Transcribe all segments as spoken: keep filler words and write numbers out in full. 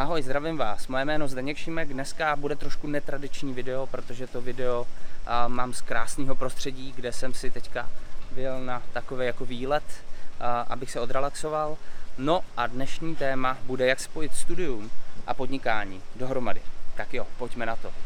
Ahoj, zdravím vás. Moje jméno Zdeněk Šimek. Dneska bude trošku netradiční video, protože to video a, mám z krásného prostředí, kde jsem si teďka vyjel na takový jako výlet, a, abych se odrelaxoval. No a dnešní téma bude, jak spojit studium a podnikání dohromady. Tak jo, pojďme na to.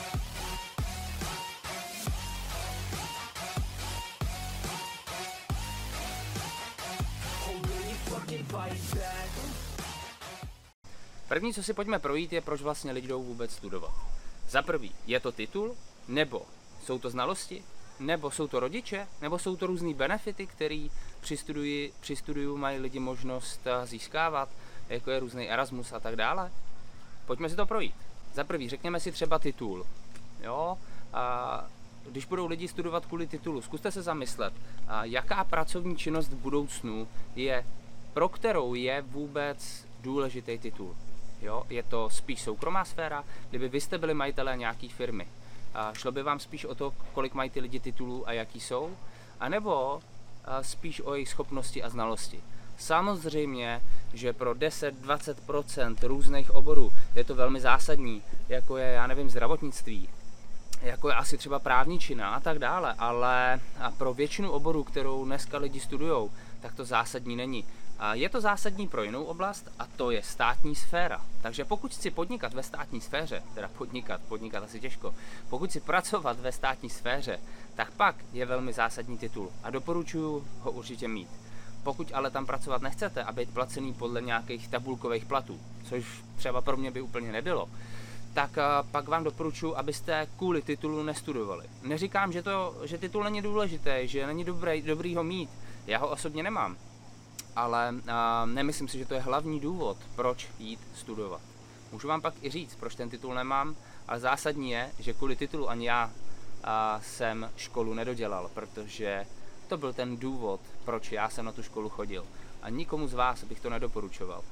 První, co si pojďme projít, je, proč vlastně lidi jdou vůbec studovat. Za prvý, je to titul, nebo jsou to znalosti, nebo jsou to rodiče, nebo jsou to různý benefity, který při studiu, při studiu mají lidi možnost získávat, jako je různý Erasmus a tak dále. Pojďme si to projít. Za prvý, řekněme si třeba titul. Jo? A když budou lidi studovat kvůli titulu, zkuste se zamyslet, jaká pracovní činnost v budoucnu je, pro kterou je vůbec důležitý titul. Jo? Je to spíš soukromá sféra, kdyby vy jste byli majitelé nějaký firmy. A šlo by vám spíš o to, kolik mají ty lidi titulů a jaký jsou, anebo spíš o jejich schopnosti a znalosti. Samozřejmě, že pro deset až dvacet procent různých oborů je to velmi zásadní, jako je, já nevím, zdravotnictví, jako je asi třeba právničina a tak dále, ale a pro většinu oborů, kterou dneska lidi studujou, tak to zásadní není. A je to zásadní pro jinou oblast a to je státní sféra. Takže pokud chci podnikat ve státní sféře, teda podnikat, podnikat asi těžko, pokud chci pracovat ve státní sféře, tak pak je velmi zásadní titul a doporučuji ho určitě mít. Pokud ale tam pracovat nechcete a být placený podle nějakých tabulkových platů, což třeba pro mě by úplně nebylo, tak pak vám doporučuji, abyste kvůli titulu nestudovali. Neříkám, že, to, že titul není důležitý, že není dobrý, dobrý ho mít, já ho osobně nemám. Ale a, nemyslím si, že to je hlavní důvod, proč jít studovat. Můžu vám pak i říct, proč ten titul nemám, ale zásadní je, že kvůli titulu ani já a, jsem školu nedodělal, protože to byl ten důvod, proč já jsem na tu školu chodil. A nikomu z vás bych to nedoporučoval.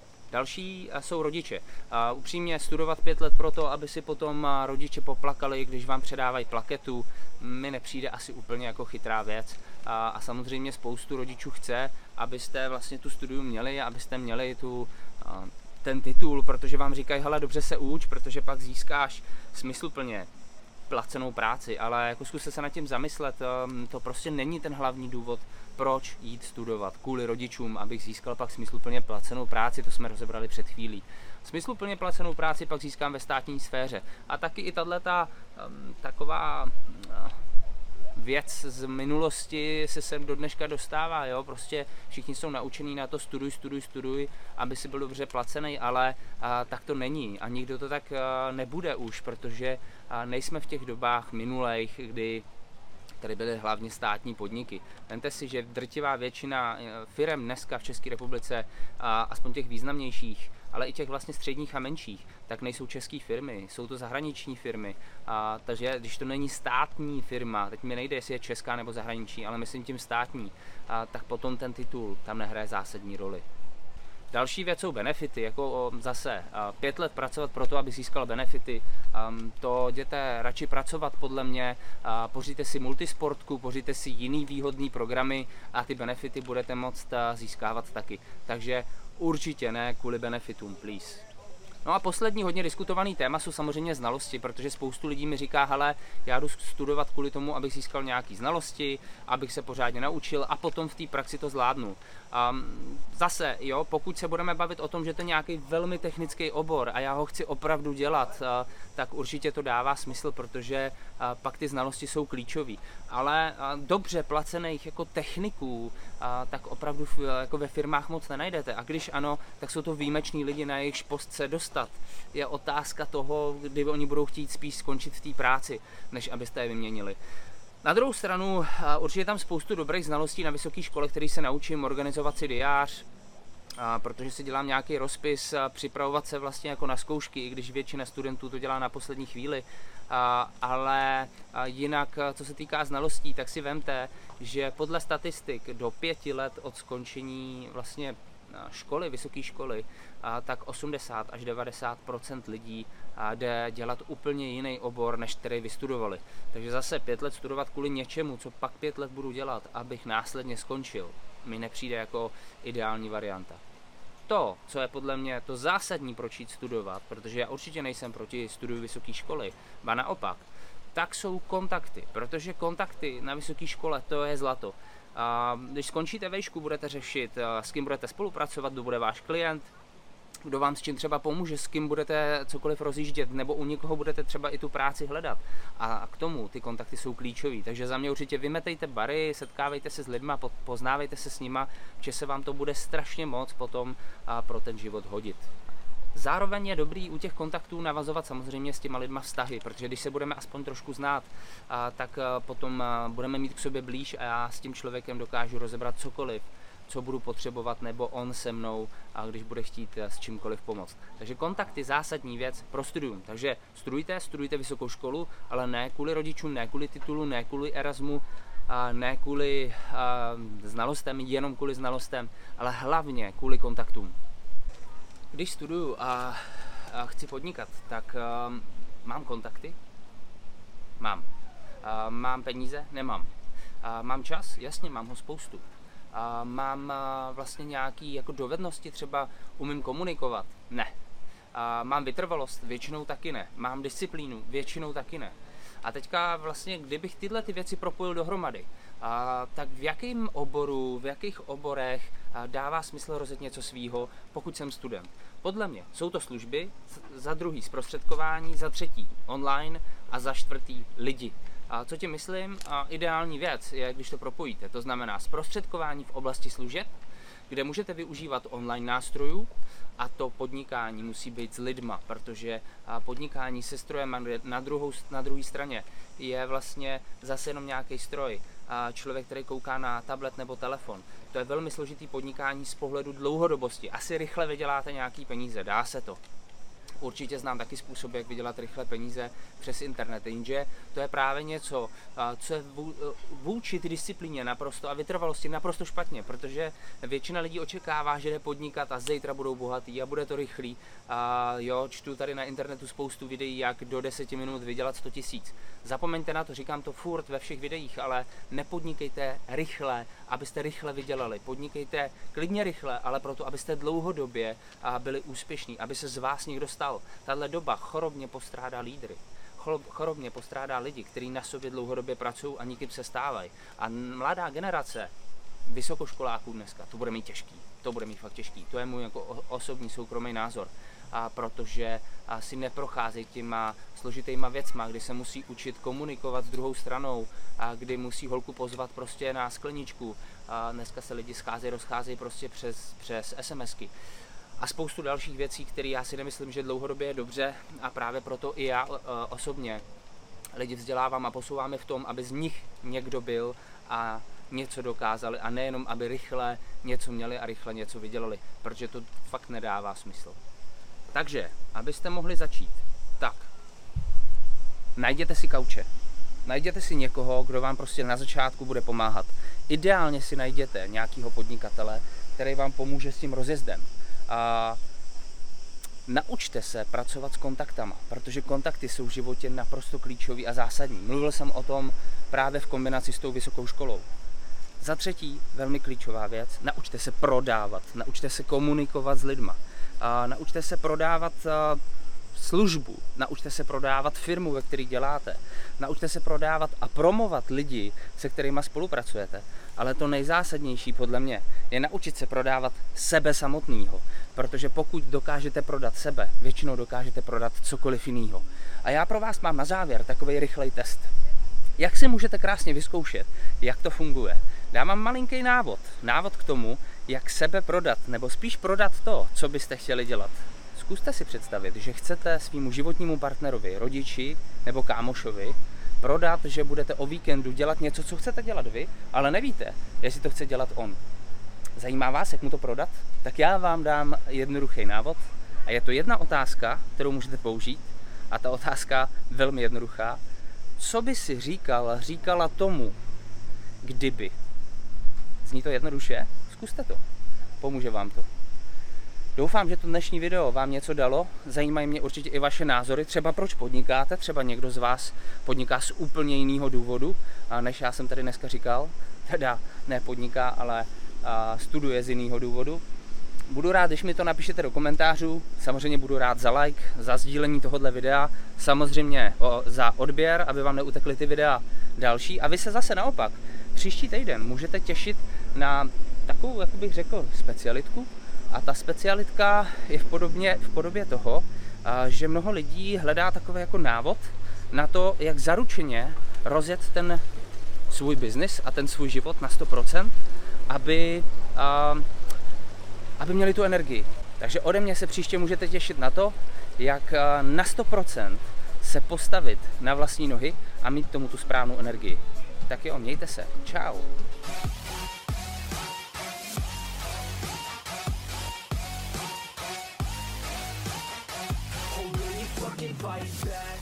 Další jsou rodiče. A upřímně studovat pět let proto, aby si potom rodiče poplakali, když vám předávají plaketu, mi nepřijde asi úplně jako chytrá věc. A, a samozřejmě spoustu rodičů chce, abyste vlastně tu studium měli, abyste měli tu, a, ten titul, protože vám říkají, hele, dobře se uč, protože pak získáš smysluplně placenou práci, ale jako zkuste se nad tím zamyslet, to prostě není ten hlavní důvod, proč jít studovat. Kvůli rodičům, abych získal pak smysluplně placenou práci, to jsme rozebrali před chvílí. Smysluplně placenou práci pak získám ve státní sféře. A taky i tato um, taková uh, věc z minulosti se sem do dneška dostává, jo? Prostě všichni jsou naučení na to studuj, studuj, studuj, aby si byl dobře placený, ale a, tak to není a nikdo to tak a, nebude už, protože a, nejsme v těch dobách minulejch, kdy tady byly hlavně státní podniky. Vemte si, že drtivá většina firem dneska v České republice, a, aspoň těch významnějších, ale i těch vlastně středních a menších, tak nejsou české firmy, jsou to zahraniční firmy. A, takže když to není státní firma, teď mi nejde, jestli je česká nebo zahraniční, ale myslím tím státní, a, tak potom ten titul tam nehraje zásadní roli. Další věc jsou benefity, jako zase pět let pracovat pro to, aby získal benefity, to jděte radši pracovat podle mě, pořiďte si multisportku, pořiďte si jiný výhodný programy a ty benefity budete moct získávat taky. Takže určitě ne kvůli benefitům, please. No a poslední hodně diskutovaný téma jsou samozřejmě znalosti, protože spoustu lidí mi říká, hele, já jdu studovat kvůli tomu, abych získal nějaké znalosti, abych se pořádně naučil a potom v té praxi to zvládnu. Um, zase, jo, pokud se budeme bavit o tom, že to je nějaký velmi technický obor a já ho chci opravdu dělat, uh, tak určitě to dává smysl, protože uh, pak ty znalosti jsou klíčové. Ale uh, dobře placených jako techniků, uh, tak opravdu v, jako ve firmách moc nenajdete. A když ano, tak jsou to výjimeční lidi, na jejichž post se dostat. Je otázka toho, kdy oni budou chtít spíš skončit v té práci, než abyste je vyměnili. Na druhou stranu určitě tam spoustu dobrých znalostí na vysoké škole, který se naučím organizovat si diář, a protože si dělám nějaký rozpis, a připravovat se vlastně jako na zkoušky, i když většina studentů to dělá na poslední chvíli. A, ale a jinak, co se týká znalostí, tak si vemte, že podle statistik do pěti let od skončení vlastně školy, vysoké školy, a tak osmdesát až devadesát procent lidí a jde dělat úplně jiný obor, než který vystudovali. Takže zase pět let studovat kvůli něčemu, co pak pět let budu dělat, abych následně skončil, mi nepřijde jako ideální varianta. to, co je podle mě to zásadní, proč jít studovat, protože já určitě nejsem proti studiu vysoké školy, ba naopak, tak jsou kontakty, protože kontakty na vysoké škole, to je zlato. A když skončíte vejšku, budete řešit, s kým budete spolupracovat, kdo bude váš klient, kdo vám s čím třeba pomůže, s kým budete cokoliv rozjíždět, nebo u někoho budete třeba i tu práci hledat. A k tomu ty kontakty jsou klíčový. Takže za mě určitě vymetejte bary, setkávejte se s lidma, poznávejte se s nima, že se vám to bude strašně moc potom pro ten život hodit. Zároveň je dobrý u těch kontaktů navazovat samozřejmě s těma lidma vztahy, protože když se budeme aspoň trošku znát, tak potom budeme mít k sobě blíž a já s tím člověkem dokážu rozebrat cokoliv, co budu potřebovat, nebo on se mnou, a když bude chtít s čímkoliv pomoct. Takže kontakty, zásadní věc pro studium. Takže studujte, studujte vysokou školu, ale ne kvůli rodičům, ne kvůli titulu, ne kvůli Erasmu, ne kvůli znalostem, jenom kvůli znalostem, ale hlavně kvůli kontaktům. Když studuju a, a chci podnikat, tak um, mám kontakty? Mám. Uh, mám peníze? Nemám. Uh, mám čas? Jasně, mám ho spoustu. Uh, mám uh, vlastně nějaké jako dovednosti, třeba umím komunikovat? Ne. Uh, mám vytrvalost? Většinou taky ne. Mám disciplínu? Většinou taky ne. A teďka vlastně, kdybych tyhle ty věci propojil dohromady, a, tak v jakém oboru, v jakých oborech a, dává smysl rozjet něco svýho, pokud jsem student? Podle mě jsou to služby, za druhý zprostředkování, za třetí online a za čtvrtý lidi. A co tím myslím? A ideální věc je, když to propojíte, to znamená zprostředkování v oblasti služeb, kde můžete využívat online nástrojů, a to podnikání musí být s lidma, protože podnikání se strojem na, druhou, na druhé straně je vlastně zase jenom nějaký stroj. Člověk, který kouká na tablet nebo telefon. To je velmi složitý podnikání z pohledu dlouhodobosti. Asi rychle vyděláte nějaký peníze, dá se to. Určitě znám taky způsob, jak vydělat rychle peníze přes internet, jenže to je právě něco, co je vůči ty disciplíně naprosto a vytrvalosti naprosto špatně, protože většina lidí očekává, že jde podnikat a zítra budou bohatý a bude to rychlý. A jo, čtu tady na internetu spoustu videí, jak do deseti minut vydělat sto tisíc. Zapomeňte na to, říkám to furt ve všech videích, ale nepodnikejte rychle, abyste rychle vydělali. Podnikejte klidně rychle, ale proto, abyste dlouhodobě byli úspěšní, aby se z vás někdo stal. Tahle doba chorobně postrádá lídry. Chorobně postrádá lidi, kteří na sobě dlouhodobě pracují a nikým se stávají. A mladá generace vysokoškoláků dneska, to bude mít těžký. To bude mít fakt těžký. To je můj jako osobní soukromý názor. A protože a si neprocházejí těma složitýma věcma, kdy se musí učit komunikovat s druhou stranou, a kdy musí holku pozvat prostě na skleničku. A dneska se lidi scházejí, rozcházejí prostě přes, přes SMSky. A spoustu dalších věcí, které já si nemyslím, že dlouhodobě je dobře, a právě proto i já uh, osobně lidi vzdělávám a posouvám je v tom, aby z nich někdo byl a něco dokázali a nejenom, aby rychle něco měli a rychle něco vydělali, protože to fakt nedává smysl. Takže, abyste mohli začít, tak najděte si kauče. Najděte si někoho, kdo vám prostě na začátku bude pomáhat. Ideálně si najděte nějakého podnikatele, který vám pomůže s tím rozjezdem. A naučte se pracovat s kontaktama, protože kontakty jsou v životě naprosto klíčový a zásadní. Mluvil jsem o tom právě v kombinaci s tou vysokou školou. Za třetí, velmi klíčová věc, naučte se prodávat, naučte se komunikovat s lidma, a naučte se prodávat službu, naučte se prodávat firmu, ve které děláte, naučte se prodávat a promovat lidi, se kterými spolupracujete. Ale to nejzásadnější podle mě je naučit se prodávat sebe samotného, protože pokud dokážete prodat sebe, většinou dokážete prodat cokoliv jiného. A já pro vás mám na závěr takový rychlej test. Jak si můžete krásně vyzkoušet, jak to funguje? Dám vám malinký návod, návod k tomu, jak sebe prodat, nebo spíš prodat to, co byste chtěli dělat. Zkuste si představit, že chcete svýmu životnímu partnerovi, rodiči nebo kámošovi prodat, že budete o víkendu dělat něco, co chcete dělat vy, ale nevíte, jestli to chce dělat on. Zajímá vás, jak mu to prodat? Tak já vám dám jednoduchý návod a je to jedna otázka, kterou můžete použít, a ta otázka velmi jednoduchá. Co by si říkal, říkala tomu, kdyby? Zní to jednoduše? Zkuste to. Pomůže vám to. Doufám, že to dnešní video vám něco dalo. Zajímají mě určitě i vaše názory. Třeba proč podnikáte, třeba někdo z vás podniká z úplně jiného důvodu, než já jsem tady dneska říkal. Teda ne podniká, ale studuje z jiného důvodu. budu rád, když mi to napíšete do komentářů, samozřejmě budu rád za like, za sdílení tohohle videa, samozřejmě o, za odběr, aby vám neutekly ty videa další. A vy se zase naopak příští týden můžete těšit na takovou, jak bych řekl, specialitku. A ta specialitka je v podobě, v podobě toho, že mnoho lidí hledá takový jako návod na to, jak zaručeně rozjet ten svůj biznis a ten svůj život na sto procent, aby, a, aby měli tu energii. Takže ode mě se příště můžete těšit na to, jak na sto procent se postavit na vlastní nohy a mít k tomu tu správnou energii. Tak jo, mějte se. Čau. Fight back.